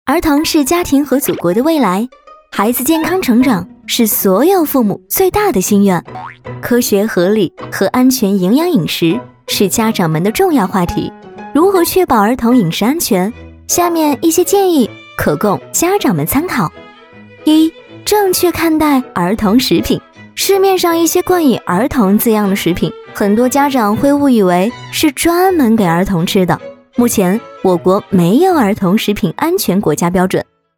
儿童是家庭和祖国的未来，孩子健康成长是所有父母最大的心愿。科学合理和安全营养饮食是家长们的重要话题。如何确保儿童饮食安全？下面一些建议可供家长们参考。一、正确看待儿童食品。市面上一些冠以儿童字样的食品，很多家长会误以为是专门给儿童吃的。目前我国没有儿童食品安全国家标准，